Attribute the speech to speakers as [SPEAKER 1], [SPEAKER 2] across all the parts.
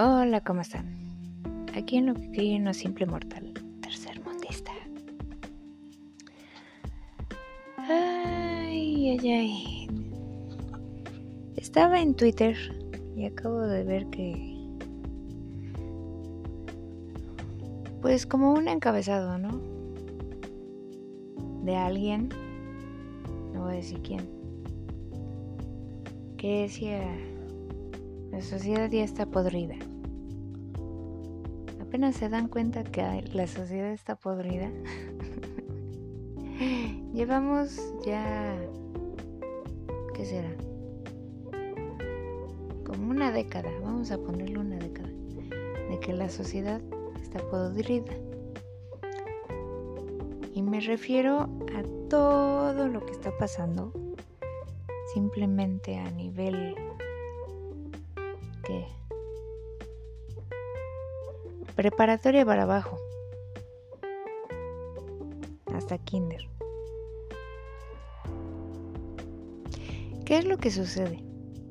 [SPEAKER 1] Hola, ¿cómo están? Aquí en lo que cree uno simple mortal, tercermundista. Ay. Estaba en Twitter y acabo de ver que... Pues como un encabezado, ¿no? De alguien, no voy a decir quién, que decía: la sociedad ya está podrida. Apenas se dan cuenta que la sociedad está podrida. Llevamos ya... ¿qué será? Como una década, vamos a ponerle una década, de que la sociedad está podrida. Y me refiero a todo lo que está pasando, simplemente a nivel... ¿qué? Preparatoria para abajo, hasta kinder. ¿Qué es lo que sucede?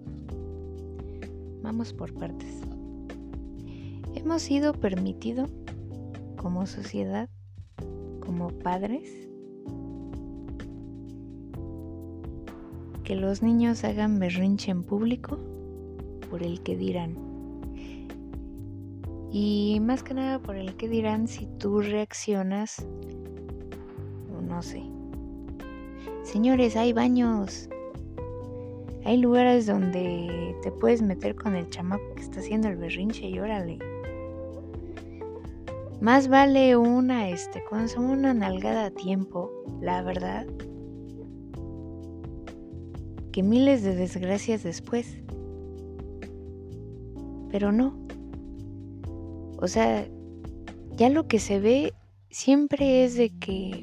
[SPEAKER 1] Vamos por partes. Hemos sido permitido como sociedad, como padres, que los niños hagan berrinche en público por el que dirán. Y más que nada por el que dirán si tú reaccionas, no sé. Señores, hay baños. Hay lugares donde te puedes meter con el chamaco que está haciendo el berrinche y órale. Más vale una nalgada a tiempo, la verdad, que miles de desgracias después. Pero no. O sea, ya lo que se ve siempre es de que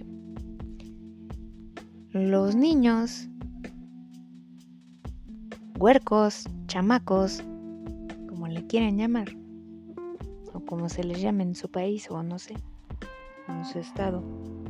[SPEAKER 1] los niños, huercos, chamacos, como le quieran llamar, o como se les llame en su país, o no sé, en su estado,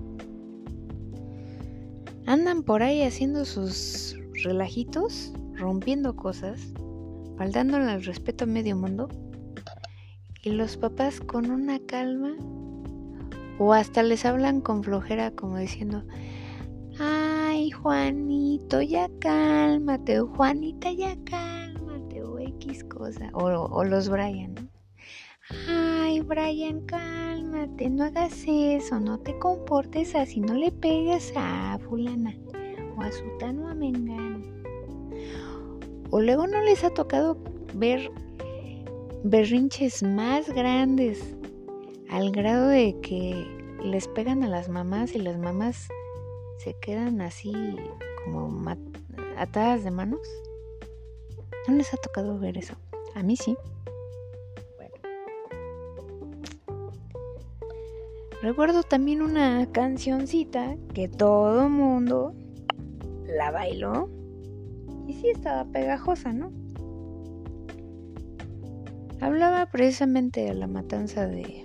[SPEAKER 1] andan por ahí haciendo sus relajitos, rompiendo cosas, faltándole al respeto a medio mundo, y los papás con una calma, o hasta les hablan con flojera como diciendo: ay, Juanito, ya cálmate, o Juanita, ya cálmate, o X cosa, o los Brian, ¿no? Ay, Brian, cálmate, no hagas eso, no te comportes así, no le pegues a fulana, o a sutano, o a mengano. O luego no les ha tocado ver berrinches más grandes, al grado de que les pegan a las mamás y las mamás se quedan así como atadas de manos. ¿No les ha tocado ver eso? A mí sí. Bueno. Recuerdo también una cancioncita que todo mundo la bailó y sí estaba pegajosa, ¿no? Hablaba precisamente de la matanza de...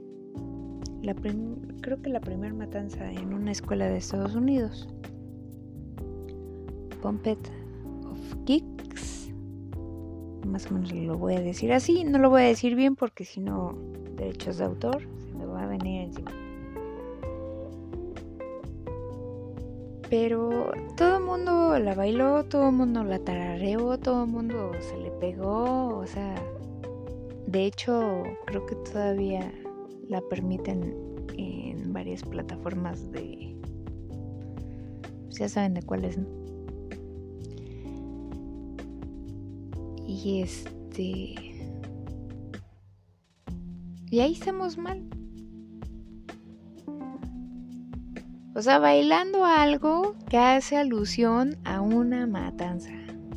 [SPEAKER 1] creo que la primera matanza en una escuela de Estados Unidos. Pumped of Kicks. Más o menos lo voy a decir así. No lo voy a decir bien porque si no, derechos de autor se me va a venir encima. Pero todo el mundo la bailó, todo el mundo la tarareó, todo el mundo se le pegó. O sea, de hecho, creo que todavía la permiten en varias plataformas de... ya saben de cuáles, ¿no? Y y ahí estamos mal. O sea, bailando algo que hace alusión a una matanza.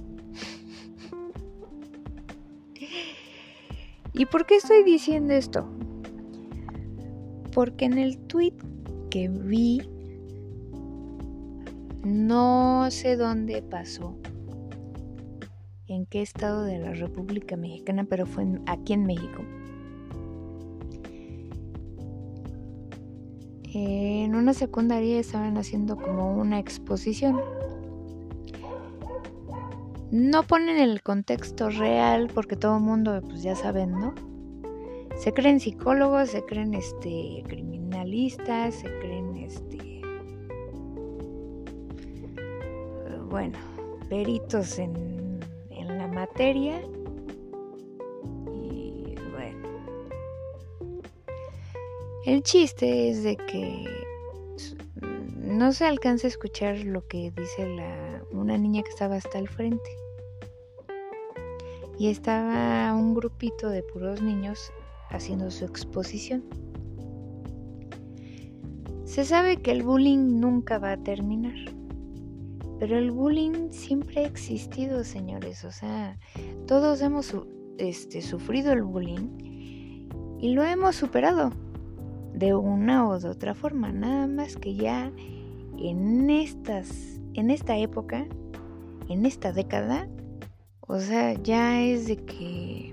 [SPEAKER 1] ¿Y por qué estoy diciendo esto? Porque en el tweet que vi, no sé dónde pasó, en qué estado de la República Mexicana, pero fue aquí en México. En una secundaria estaban haciendo como una exposición No ponen el contexto real porque todo el mundo pues ya saben, ¿no? Se creen psicólogos, se creen criminalistas, se creen bueno, peritos en la materia. Y bueno, el chiste es de que no se alcanza a escuchar lo que dice una niña que estaba hasta el frente. Y estaba un grupito de puros niños haciendo su exposición. Se sabe que el bullying nunca va a terminar, pero el bullying siempre ha existido, señores. O sea, todos hemos sufrido el bullying y lo hemos superado de una o de otra forma. Nada más que ya en esta época, en esta década, o sea, ya es de que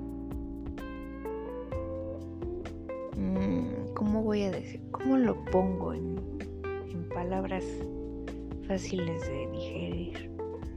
[SPEAKER 1] ¿cómo voy a decir? ¿Cómo lo pongo en palabras fáciles de digerir?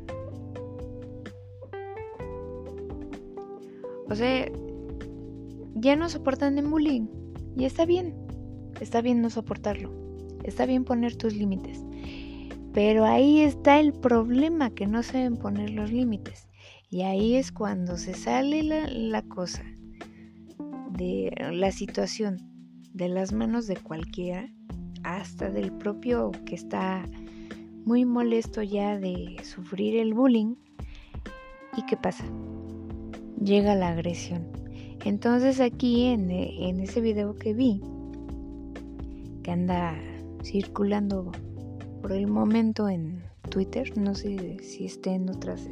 [SPEAKER 1] O sea, ya no soportan el bullying. Y está bien no soportarlo. Está bien poner tus límites. Pero ahí está el problema, que no saben poner los límites. Y ahí es cuando se sale la cosa de la situación de las manos de cualquiera, hasta del propio que está muy molesto ya de sufrir el bullying. ¿Y qué pasa? Llega la agresión. Entonces aquí en ese video que vi, que anda circulando por el momento en Twitter, no sé si esté en otras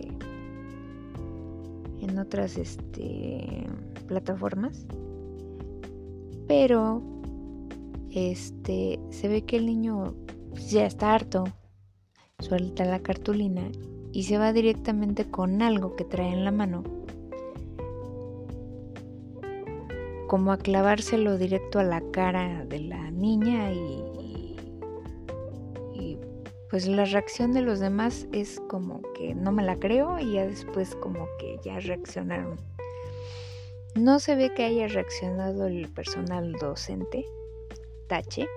[SPEAKER 1] plataformas, pero se ve que el niño pues, ya está harto, suelta la cartulina y se va directamente con algo que trae en la mano, como a clavárselo directo a la cara de la niña, y pues la reacción de los demás es como que no me la creo, y ya después como que ya reaccionaron. No se ve que haya reaccionado el personal docente. Tache.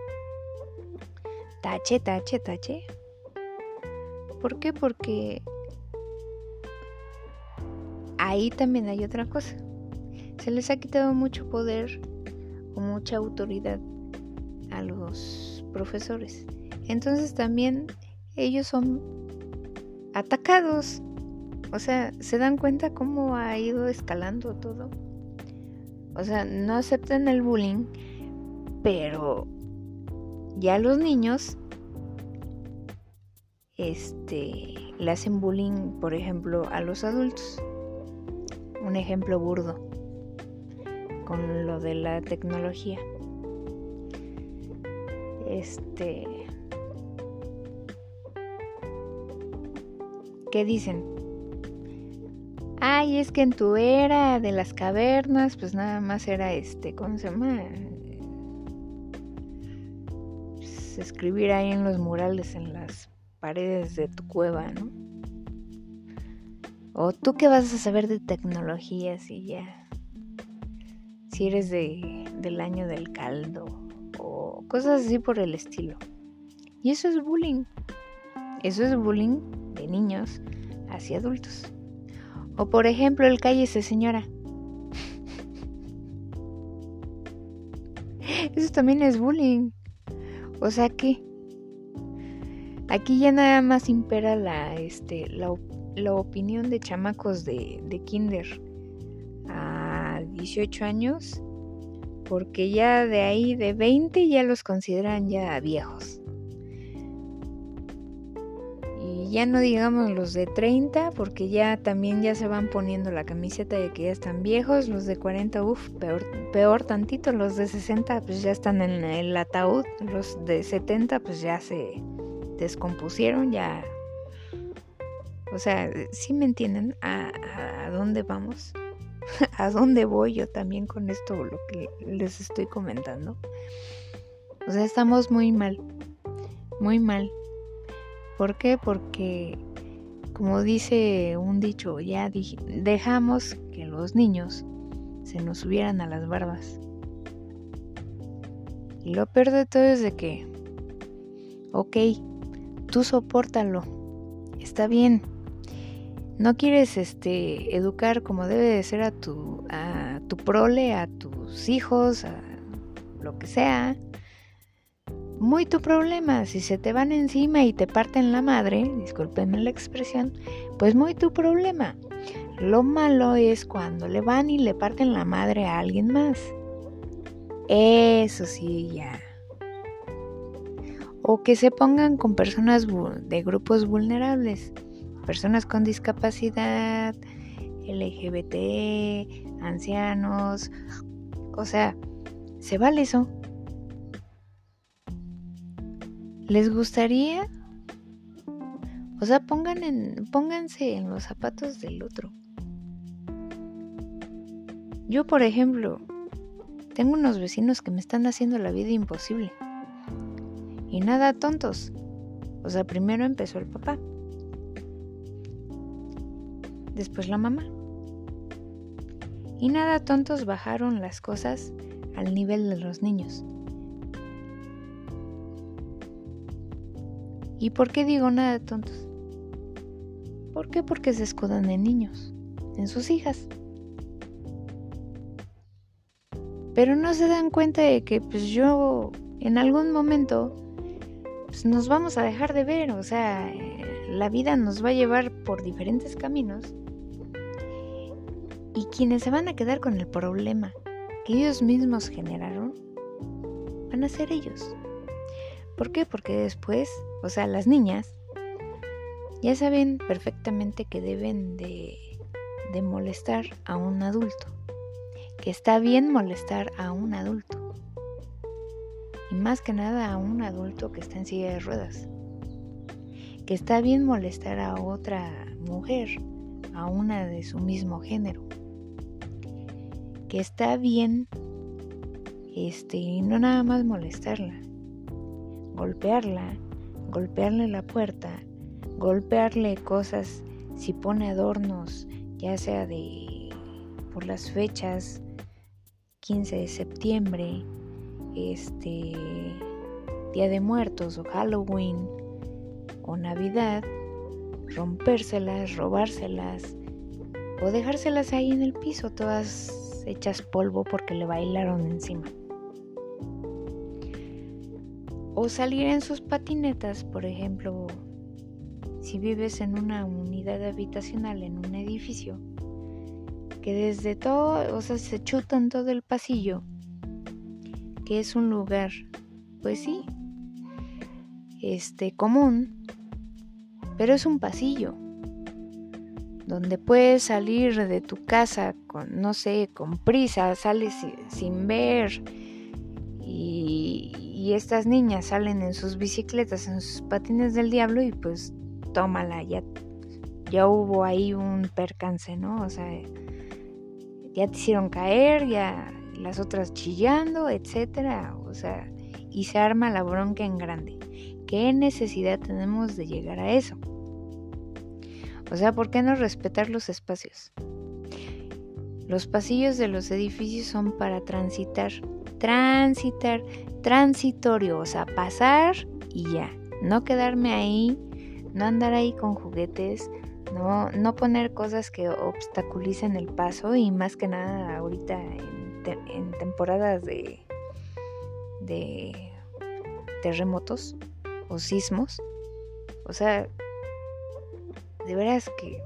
[SPEAKER 1] ¿Por qué? Porque ahí también hay otra cosa. Se les ha quitado mucho poder o mucha autoridad a los profesores. Entonces también ellos son atacados. O sea, ¿se dan cuenta cómo ha ido escalando todo? O sea, no aceptan el bullying, pero ya los niños le hacen bullying, por ejemplo, a los adultos. Un ejemplo burdo con lo de la tecnología. ¿Qué dicen? Ay, es que en tu era de las cavernas, pues nada más era ¿cómo se llama? Pues escribir ahí en los murales, en las paredes de tu cueva, ¿no? O tú qué vas a saber de tecnología si eres del año del caldo, o cosas así por el estilo. Y eso es bullying. Eso es bullying de niños hacia adultos. O por ejemplo, el cállese señora. Eso también es bullying. O sea que aquí ya nada más impera la opinión de chamacos de kinder a 18 años, porque ya de ahí de 20 ya los consideran ya viejos. Y ya no digamos los de 30, porque ya también ya se van poniendo la camiseta de que ya están viejos. Los de 40, peor tantito. Los de 60 pues ya están en el ataúd. Los de 70 pues ya se descompusieron, ya. O sea, ¿sí me entienden a dónde vamos? ¿A dónde voy yo también con esto, lo que les estoy comentando? O sea, estamos muy mal. Muy mal. ¿Por qué? Porque como dice un dicho, ya dejamos que los niños se nos subieran a las barbas. Y lo peor de todo es de que, ok, tú sopórtalo, está bien. No quieres educar como debe de ser a tu prole, a tus hijos, a lo que sea. Muy tu problema. Si se te van encima y te parten la madre, discúlpenme la expresión, pues muy tu problema. Lo malo es cuando le van y le parten la madre a alguien más. Eso sí, ya. O que se pongan con personas de grupos vulnerables, personas con discapacidad, LGBT, ancianos. O sea, ¿se vale eso? ¿Les gustaría? O sea, pónganse en los zapatos del otro. Yo, por ejemplo, tengo unos vecinos que me están haciendo la vida imposible. Y nada tontos. O sea, primero empezó el papá. Después la mamá. Y nada tontos bajaron las cosas al nivel de los niños. ¿Y por qué digo nada tontos? ¿Por qué? Porque se escudan en niños, en sus hijas. Pero no se dan cuenta de que pues yo en algún momento pues, nos vamos a dejar de ver. O sea, la vida nos va a llevar por diferentes caminos. Y quienes se van a quedar con el problema que ellos mismos generaron van a ser ellos. ¿Por qué? Porque después, o sea, las niñas ya saben perfectamente que deben de molestar a un adulto, que está bien molestar a un adulto, y más que nada a un adulto que está en silla de ruedas, que está bien molestar a otra mujer, a una de su mismo género, que está bien, no nada más molestarla, golpearle la puerta, golpearle cosas, si pone adornos, ya sea por las fechas, 15 de septiembre, Día de Muertos o Halloween o Navidad, rompérselas, robárselas o dejárselas ahí en el piso, todas hechas polvo porque le bailaron encima. O salir en sus patinetas, por ejemplo, si vives en una unidad habitacional en un edificio, que desde todo, o sea, se chutan todo el pasillo, que es un lugar, pues sí, común, pero es un pasillo, donde puedes salir de tu casa con, no sé, con prisa, sales sin ver, y estas niñas salen en sus bicicletas, en sus patines del diablo, y pues tómala, ya hubo ahí un percance, ¿no? O sea, ya te hicieron caer, ya las otras chillando, etcétera, o sea, y se arma la bronca en grande. ¿Qué necesidad tenemos de llegar a eso? O sea, ¿por qué no respetar los espacios? Los pasillos de los edificios son para transitorio, o sea, pasar y ya, no quedarme ahí, no andar ahí con juguetes, no poner cosas que obstaculicen el paso, y más que nada ahorita en temporadas de terremotos o sismos. O sea, de veras que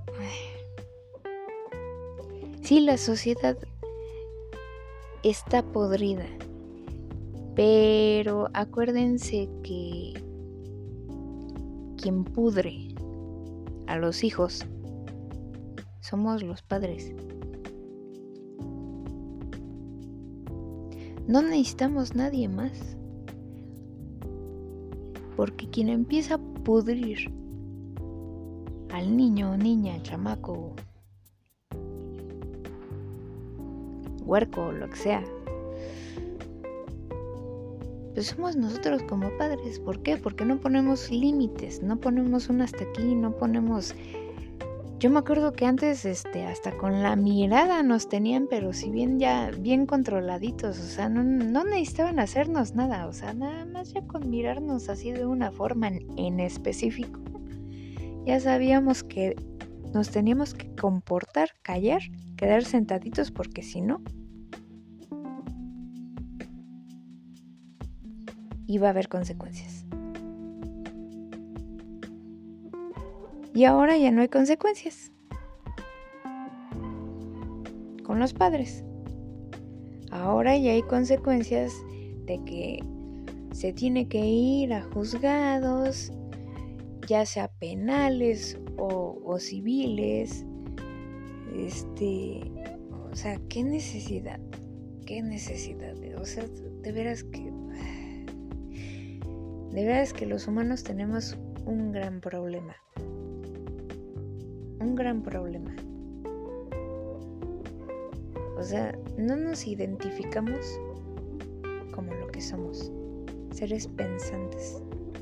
[SPEAKER 1] sí, la sociedad está podrida, pero acuérdense que quien pudre a los hijos somos los padres. No necesitamos nadie más, porque quien empieza a pudrir al niño, niña, chamaco, huerco, lo que sea, pues somos nosotros como padres. ¿Por qué? Porque no ponemos límites, no ponemos un hasta aquí, no ponemos Yo me acuerdo que antes hasta con la mirada nos tenían, pero si bien ya bien controladitos, o sea, no necesitaban hacernos nada, o sea, nada más ya con mirarnos así de una forma en específico, ya sabíamos que nos teníamos que comportar, callar, quedar sentaditos, porque si no, iba a haber consecuencias. Y ahora ya no hay consecuencias con los padres. Ahora ya hay consecuencias de que se tiene que ir a juzgados, ya sea penales o civiles. O sea, qué necesidad. O sea, de veras que los humanos tenemos un gran problema. O sea, no nos identificamos como lo que somos, seres pensantes.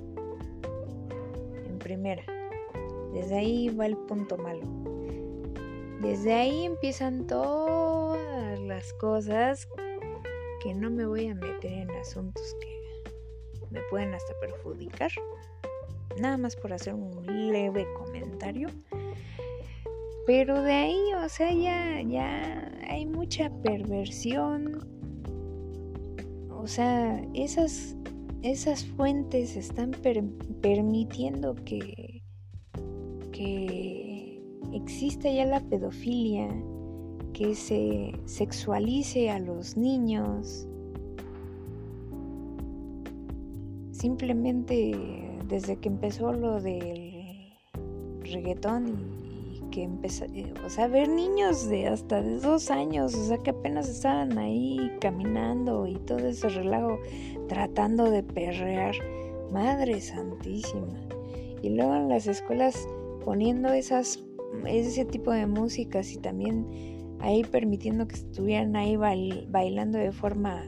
[SPEAKER 1] En primera, desde ahí va el punto malo. Desde ahí empiezan todas las cosas que no me voy a meter en asuntos que me pueden hasta perjudicar. Nada más por hacer un leve comentario. Pero de ahí, o sea, ya hay mucha perversión. O sea, esas fuentes están permitiendo que exista ya la pedofilia, que se sexualice a los niños. Simplemente desde que empezó lo del reggaetón y que empezó, o sea, ver niños de hasta de 2 años, o sea, que apenas estaban ahí caminando y todo ese relajo, tratando de perrear. Madre santísima. Y luego en las escuelas poniendo ese tipo de músicas y también ahí permitiendo que estuvieran ahí bailando de forma,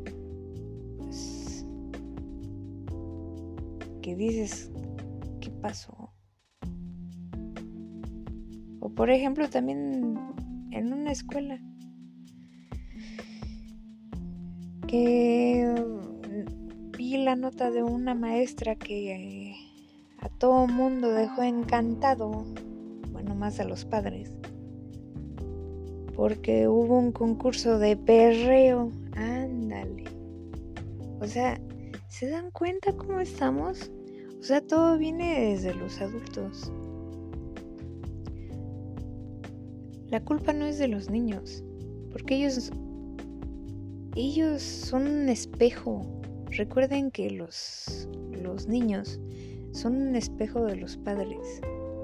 [SPEAKER 1] pues, que dices, ¿qué pasó? O por ejemplo también en una escuela que vi la nota de una maestra que a todo mundo dejó encantado, bueno, más a los padres, porque hubo un concurso de perreo. Ándale. O sea, ¿se dan cuenta cómo estamos? O sea, todo viene desde los adultos. La culpa no es de los niños, porque ellos son un espejo. Recuerden que los niños son un espejo de los padres.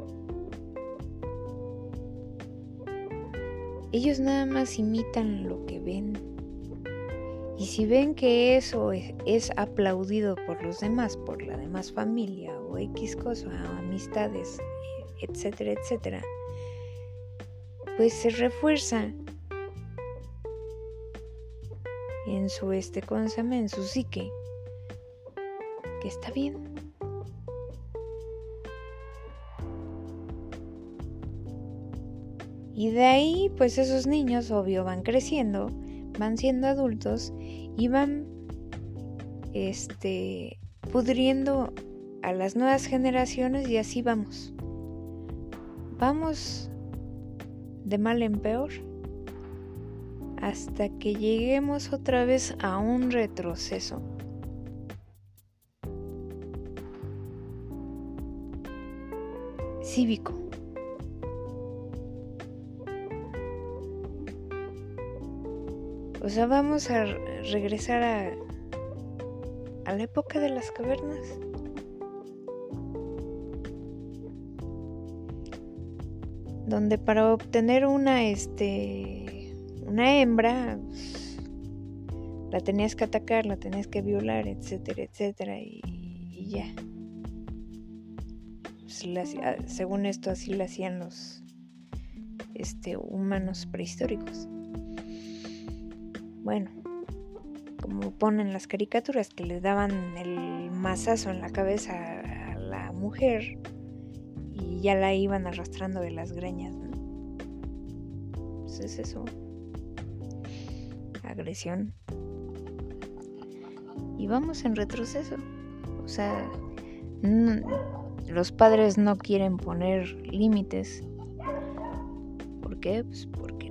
[SPEAKER 1] Ellos nada más imitan lo que ven. Y si ven que eso es aplaudido por los demás, por la demás familia o X cosa, o amistades, etcétera, etcétera, pues se refuerza en su en su psique, que está bien. Y de ahí, pues esos niños, obvio, van creciendo, van siendo adultos y van pudriendo a las nuevas generaciones, y así vamos. Vamos de mal en peor hasta que lleguemos otra vez a un retroceso. Cívico. O sea, vamos a regresar a la época de las cavernas. Donde para obtener una hembra, la tenías que atacar, la tenías que violar, etcétera, etcétera, y ya. Pues según esto, así lo hacían los humanos prehistóricos. Bueno, como ponen las caricaturas, que les daban el mazazo en la cabeza a la mujer y ya la iban arrastrando de las greñas, ¿no? Pues es eso. Agresión. Y vamos en retroceso. O sea, los padres no quieren poner límites. ¿Por qué? Pues porque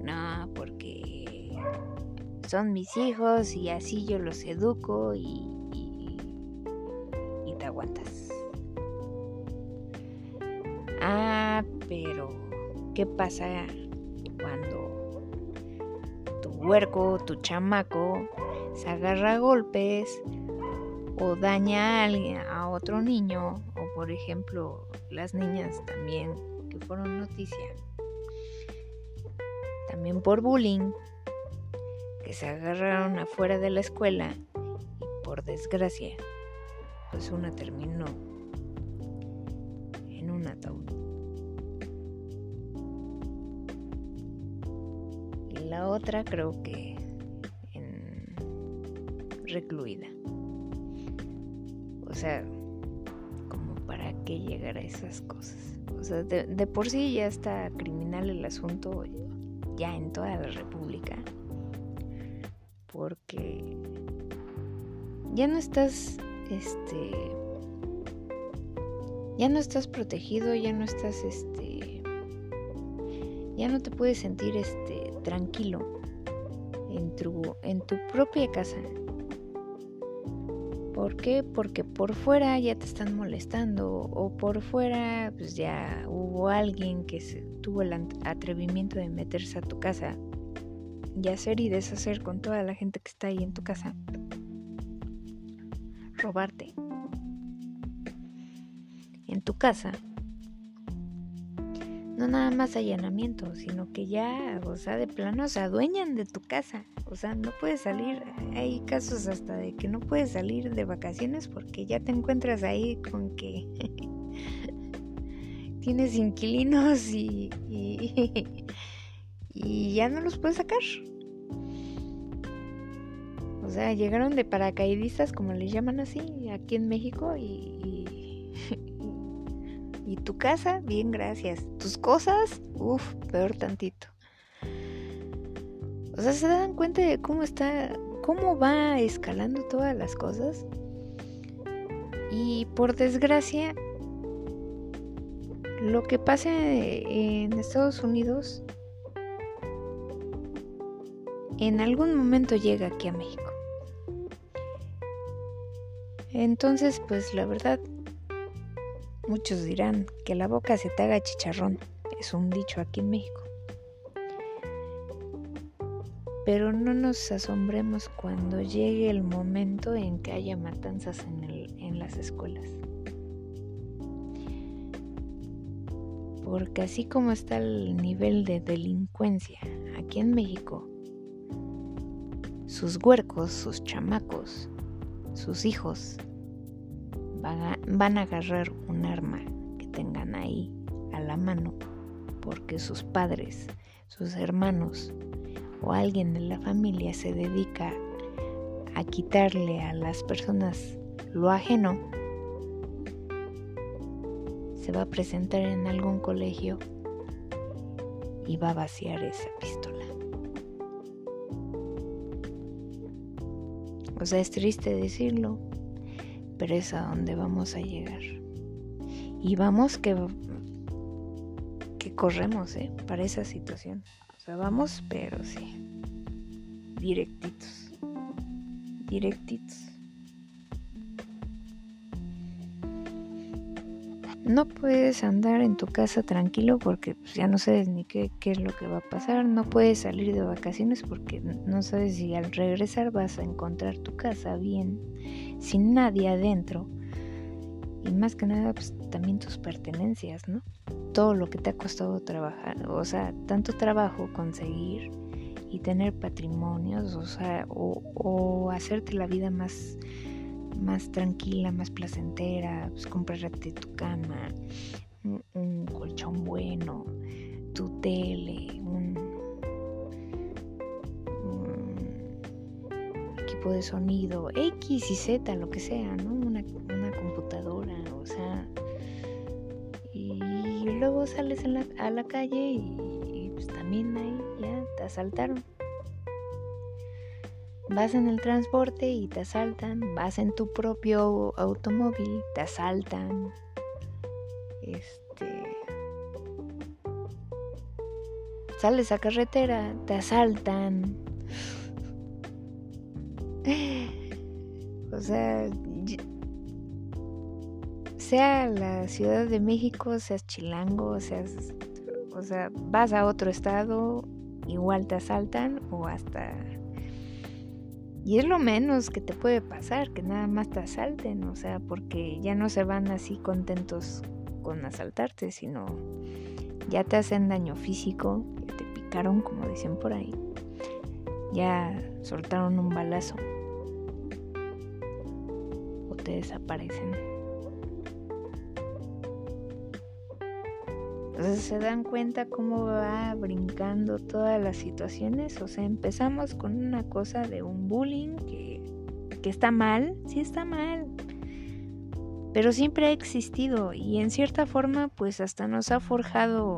[SPEAKER 1] son mis hijos y así yo los educo y te aguantas. Pero ¿qué pasa cuando tu huerco, tu chamaco se agarra a golpes o daña a alguien, a otro niño, o por ejemplo las niñas también que fueron noticia, también por bullying, que se agarraron afuera de la escuela y por desgracia pues una terminó en un ataúd y la otra creo que recluida. O sea, como para qué llegar a esas cosas. O sea, de por sí ya está criminal el asunto ya en toda la República, porque ya no estás protegido, ya no te puedes sentir tranquilo en tu propia casa. ¿Por qué? Porque por fuera ya te están molestando, o por fuera pues ya hubo alguien que tuvo el atrevimiento de meterse a tu casa y hacer y deshacer con toda la gente que está ahí en tu casa, robarte. En tu casa no nada más allanamiento, sino que ya, o sea, de plano se adueñan de tu casa. O sea, no puedes salir. Hay casos hasta de que no puedes salir de vacaciones porque ya te encuentras ahí con que tienes inquilinos y ya no los puedes sacar. O sea, llegaron de paracaidistas, como les llaman así, aquí en México y tu casa, bien, gracias. Tus cosas, peor tantito. O sea, ¿se dan cuenta de cómo va escalando todas las cosas? Y por desgracia, lo que pasa en Estados Unidos en algún momento llega aquí a México. Entonces, pues la verdad, muchos dirán que la boca se te haga chicharrón. Es un dicho aquí en México. Pero no nos asombremos cuando llegue el momento en que haya matanzas en las escuelas. Porque así como está el nivel de delincuencia aquí en México, sus huercos, sus chamacos, sus hijos van a agarrar un arma que tengan ahí a la mano, porque sus padres, sus hermanos o alguien de la familia se dedica a quitarle a las personas lo ajeno. Se va a presentar en algún colegio y va a vaciar esa pistola. O sea, es triste decirlo, pero es a donde vamos a llegar. Y vamos que corremos para esa situación. O sea, vamos, pero sí, directitos. No puedes andar en tu casa tranquilo porque pues, ya no sabes ni qué es lo que va a pasar. No puedes salir de vacaciones porque no sabes si al regresar vas a encontrar tu casa bien, sin nadie adentro. Y más que nada, pues también tus pertenencias, ¿no? Todo lo que te ha costado trabajar, o sea, tanto trabajo conseguir y tener patrimonios, o sea, o hacerte la vida más tranquila, más placentera, pues comprarte tu cama, un colchón bueno, tu tele, un equipo de sonido, X y Z, lo que sea, ¿no? Una computadora, o sea, y luego sales a la calle y pues también ahí ya te asaltaron. Vas en el transporte y te asaltan, vas en tu propio automóvil, te asaltan. Sales a carretera, te asaltan. O sea, sea la Ciudad de México, seas chilango, o sea, vas a otro estado, igual te asaltan o hasta... Y es lo menos que te puede pasar, que nada más te asalten, o sea, porque ya no se van así contentos con asaltarte, sino ya te hacen daño físico, ya te picaron, como dicen por ahí, ya soltaron un balazo o te desaparecen. Entonces se dan cuenta cómo va brincando todas las situaciones. O sea, empezamos con una cosa de un bullying que está mal, sí está mal, pero siempre ha existido y en cierta forma pues hasta nos ha forjado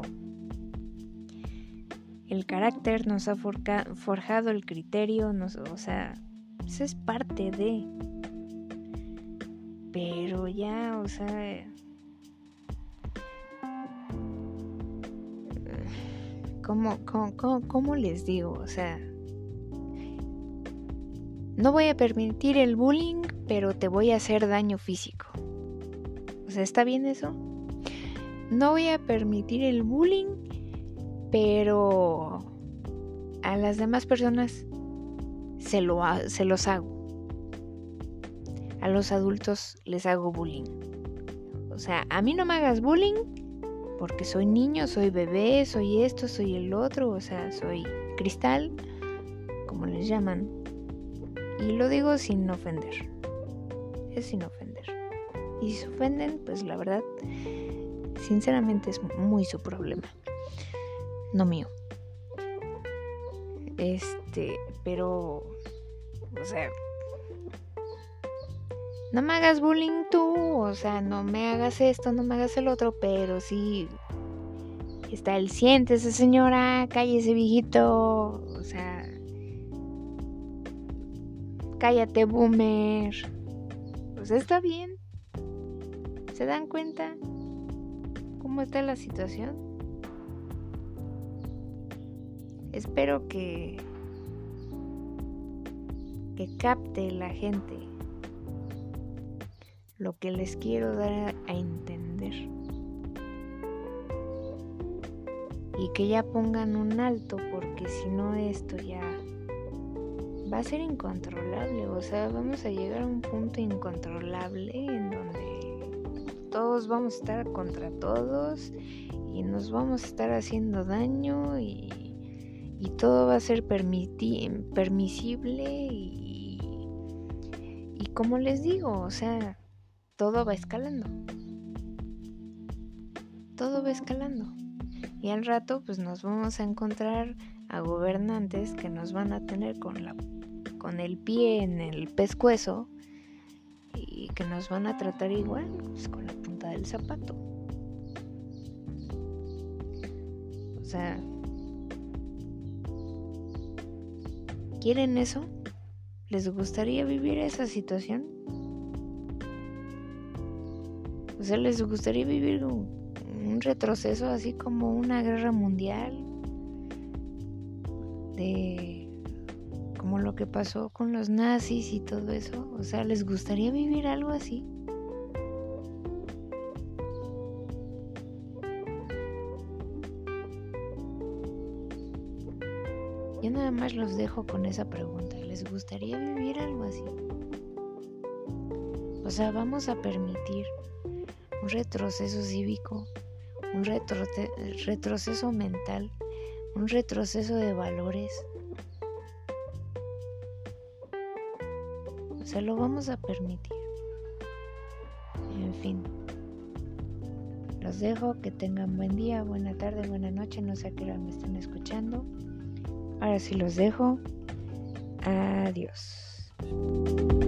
[SPEAKER 1] el carácter, nos ha forjado el criterio, o sea, eso es parte de... Pero ya, o sea... ¿Cómo les digo? O sea, no voy a permitir el bullying, pero te voy a hacer daño físico. O sea, ¿está bien eso? No voy a permitir el bullying, pero a las demás personas se los hago. A los adultos les hago bullying. O sea, a mí no me hagas bullying, porque soy niño, soy bebé, soy esto, soy el otro, o sea, soy cristal, como les llaman. Y lo digo sin ofender. Es sin ofender. Y si se ofenden, pues la verdad, sinceramente es muy su problema. No mío. Pero, o sea, no me hagas bullying tú, o sea, no me hagas esto, no me hagas el otro, pero sí está el siéntese señora, cállese viejito, o sea, cállate boomer, pues está bien. ¿Se dan cuenta cómo está la situación? Espero que capte la gente lo que les quiero dar a entender y que ya pongan un alto, porque si no esto ya va a ser incontrolable. O sea, vamos a llegar a un punto incontrolable en donde todos vamos a estar contra todos y nos vamos a estar haciendo daño y todo va a ser permisible y como les digo, o sea, todo va escalando. Todo va escalando. Y al rato pues nos vamos a encontrar a gobernantes que nos van a tener con el pie en el pescuezo y que nos van a tratar igual, pues, con la punta del zapato. O sea, ¿quieren eso? ¿Les gustaría vivir esa situación? O sea, ¿les gustaría vivir un retroceso así como una guerra mundial? Como lo que pasó con los nazis y todo eso. O sea, ¿les gustaría vivir algo así? Yo nada más los dejo con esa pregunta. ¿Les gustaría vivir algo así? O sea, vamos a permitir un retroceso cívico, un retroceso mental, un retroceso de valores. O sea, lo vamos a permitir. En fin, los dejo, que tengan buen día, buena tarde, buena noche, no sé a qué hora me estén escuchando. Ahora sí los dejo. Adiós.